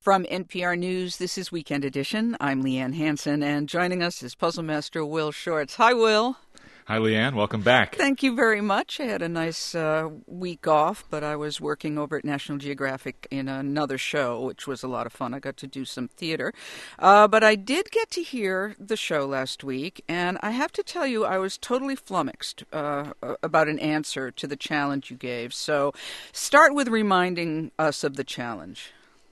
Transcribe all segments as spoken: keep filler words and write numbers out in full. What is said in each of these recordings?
From N P R News, this is Weekend Edition. I'm Leanne Hansen, and joining us is Puzzle Master Will Shortz. Hi, Will. Hi, Leanne. Welcome back. Thank you very much. I had a nice uh, week off, but I was working over at National Geographic in another show, which was a lot of fun. I got to do some theater. Uh, but I did get to hear the show last week, and I have to tell you, I was totally flummoxed uh, about an answer to the challenge you gave. So start with reminding us of the challenge.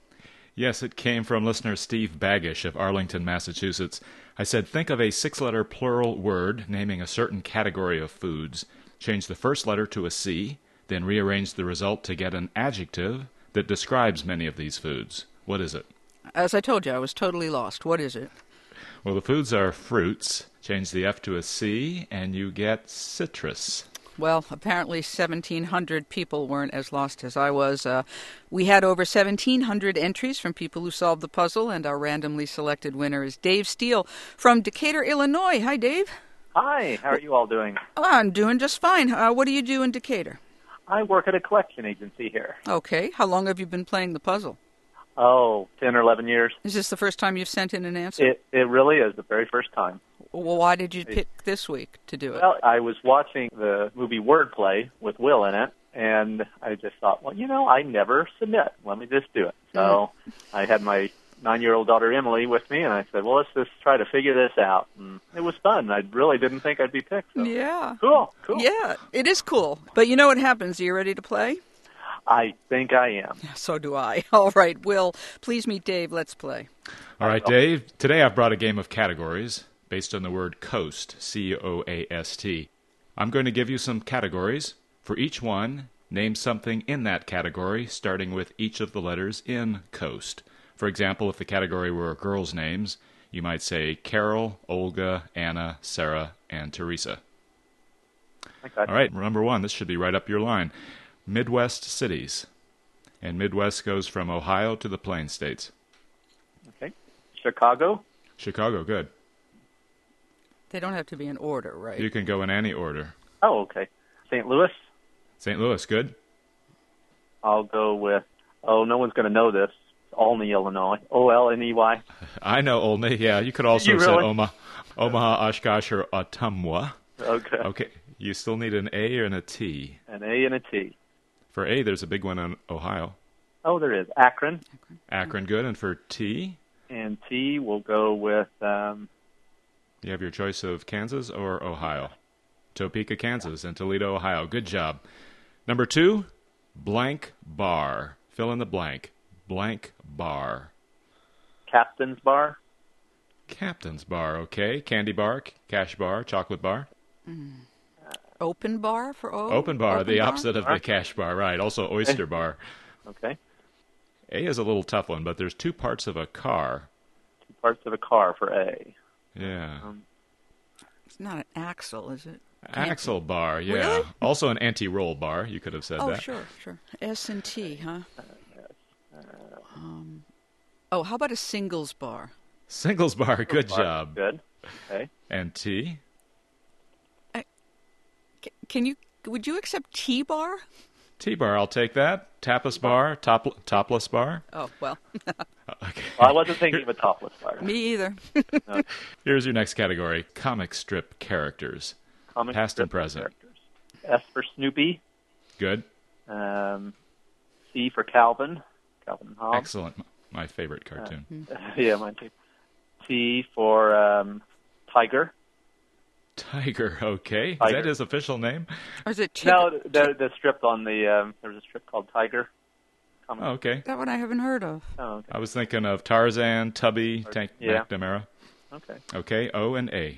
Yes, it came from listener Steve Baggish of Arlington, Massachusetts. I said, think of a six-letter plural word naming a certain category of foods. Change the first letter to a C, then rearrange the result to get an adjective that describes many of these foods. What is it? As I told you, I was totally lost. What is it? Well, the foods are fruits. Change the F to a C, and you get citrus. Well, apparently seventeen hundred people weren't as lost as I was. Uh, we had over seventeen hundred entries from people who solved the puzzle, and our randomly selected winner is Dave Steele from Decatur, Illinois. Hi, Dave. Hi. How are you all doing? Oh, I'm doing just fine. Uh, what do you do in Decatur? I work at a collection agency here. Okay. How long have you been playing the puzzle? Oh, ten or eleven years. Is this the first time you've sent in an answer? It, it really is, the very first time. Well, why did you pick this week to do it? Well, I was watching the movie Wordplay with Will in it, and I just thought, well, you know, I never submit. Let me just do it. So mm-hmm. I had my nine-year-old daughter Emily with me, and I said, well, let's just try to figure this out. And it was fun. I really didn't think I'd be picked. So. Yeah. Cool, cool. Yeah, it is cool. But you know what happens? Are you ready to play? I think I am. So do I. All right, Will, please meet Dave. Let's play. All right, Dave. Today I've brought a game of categories based on the word coast, C O A S T. I'm going to give you some categories. For each one, name something in that category, starting with each of the letters in coast. For example, if the category were girls' names, you might say Carol, Olga, Anna, Sarah, and Teresa. Okay. All right, number one. This should be right up your line. Midwest cities. And Midwest goes from Ohio to the Plain States. Okay. Chicago. Chicago, good. They don't have to be in order, right? You can go in any order. Oh, okay. Saint Louis. Saint Louis, good. I'll go with, oh, no one's going to know this. Olney, Illinois. O L N E Y. I know Olney, yeah. You could also you have really? said Omaha, Omaha, Oshkosh, or Ottumwa. Okay. Okay. You still need an A and a T. An A and a T. For A, there's a big one in Ohio. Oh, there is. Akron. Akron, Akron good. And for T? And T, we'll go with... Um, you have your choice of Kansas or Ohio. Topeka, Kansas, and Toledo, Ohio. Good job. Number two, blank bar. Fill in the blank. Blank bar. Captain's Bar. Captain's Bar, okay. Candy bar, cash bar, chocolate bar. Mm. Open bar for O? Open bar, Open the bar? opposite of the cash bar, right. Also oyster bar. Okay. A is a little tough one, but there's two parts of a car. Two parts of a car for A. Yeah. Um, it's not an axle, is it? Axle Can't... bar, yeah. Really? Also an anti-roll bar, you could have said oh, that. Oh, sure, sure. S and T, huh? Um, oh, how about a singles bar? Singles bar, singles good bar. job. Good. Okay. And T? I, can you, would you accept T-bar? T-bar, I'll take that. Tapas bar, top, topless bar. Oh, well. Okay. Well, I wasn't thinking of a topless bar. Me either. No. Here's your next category, comic strip characters. Comic Past strip and present. Characters. S for Snoopy. Good. Um, C for Calvin. Calvin and Hobbes. Excellent. My favorite cartoon. Uh, yeah, mine too. T for um, Tiger. Tiger, okay. Tiger. Is that his official name? Or is it Tig- No, the, the strip on the, um, there was a strip called Tiger. Oh, okay. That one I haven't heard of. Oh, okay. I was thinking of Tarzan, Tubby, Tank yeah. McNamara. Okay. Okay, O and A.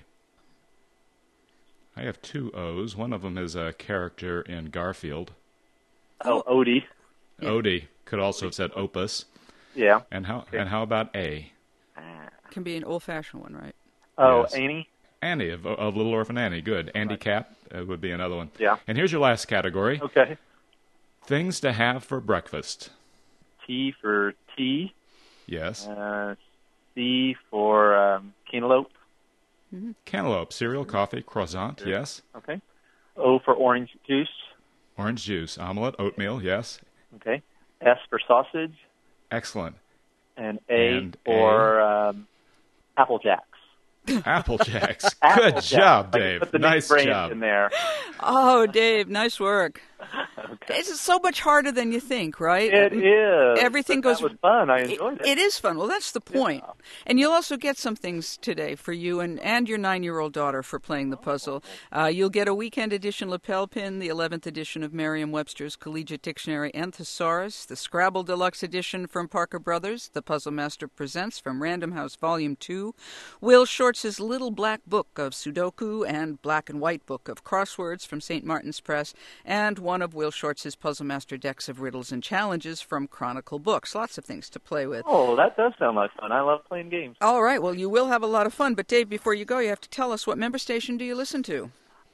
I have two O's. One of them is a character in Garfield. Oh, Odie. Yeah. Odie. Could also have said Opus. Yeah. And how okay. and how about A? Can be an old-fashioned one, right? Oh, Yes. Annie. Annie of, of Little Orphan Annie. Good. Andy Right. Cap uh, would be another one. Yeah. And here's your last category. Okay. Things to have for breakfast. T for tea. Yes. Uh, C for um, cantaloupe. Mm-hmm. Cantaloupe, cereal, coffee, croissant, Sure. yes. Okay. O for orange juice. Orange juice, omelet, oatmeal, yes. Okay. S for sausage. Excellent. And A And for um, Apple Jacks. Apple Jacks. Apple Good Jacks. job, I Dave. put the Nice brand job. in there. Oh, Dave, nice work. Okay. It's so much harder than you think, right? It is. Everything but goes. That was fun. I enjoyed it. It is fun. Well, that's the point. Yeah. And you'll also get some things today for you and, and your nine-year-old daughter for playing the puzzle. Uh, you'll get a weekend edition lapel pin, the eleventh edition of Merriam-Webster's Collegiate Dictionary and Thesaurus, the Scrabble Deluxe edition from Parker Brothers, the Puzzle Master Presents from Random House Volume two, Will Shortz's Little Black Book of Sudoku and Black and White Book of Crosswords from Saint Martin's Press, and one of Will Shortz's Puzzle Master decks of riddles and challenges from Chronicle Books. Lots of things to play with. Oh, that does sound like fun. I love playing games. All right, well, you will have a lot of fun. But, Dave, before you go, you have to tell us, what member station do you listen to?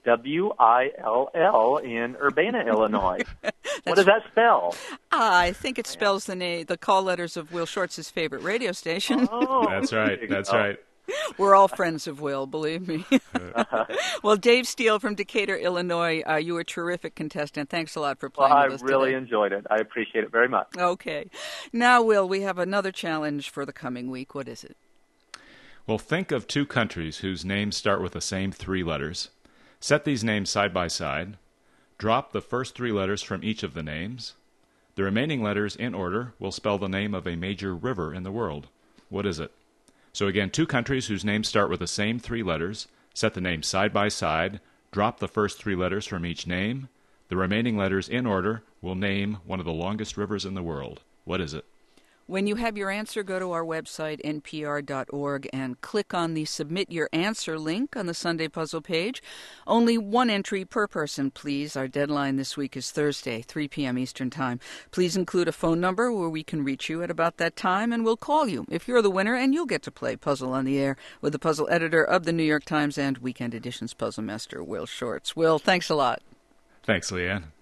W I L L in Urbana, Illinois. What does that spell? I think it spells the name, the call letters of Will Shortz's favorite radio station. Oh, That's right. That's oh. right. We're all friends of Will, believe me. Well, Dave Steele from Decatur, Illinois, uh, you were a terrific contestant. Thanks a lot for Well, playing I with us really today. enjoyed it. I appreciate it very much. Okay. Now, Will, we have another challenge for the coming week. What is it? Well, think of two countries whose names start with the same three letters. Set these names side by side. Drop the first three letters from each of the names. The remaining letters, in order, will spell the name of a major river in the world. What is it? So again, two countries whose names start with the same three letters. Set the names side by side. Drop the first three letters from each name. The remaining letters, in order, will name one of the longest rivers in the world. What is it? When you have your answer, go to our website, n p r dot org, and click on the Submit Your Answer link on the Sunday Puzzle page. Only one entry per person, please. Our deadline this week is Thursday, three p.m. Eastern Time. Please include a phone number where we can reach you at about that time, and we'll call you if you're the winner, and you'll get to play Puzzle on the Air with the puzzle editor of the New York Times and Weekend Edition's Puzzle Master, Will Shortz. Will, thanks a lot. Thanks, Leanne.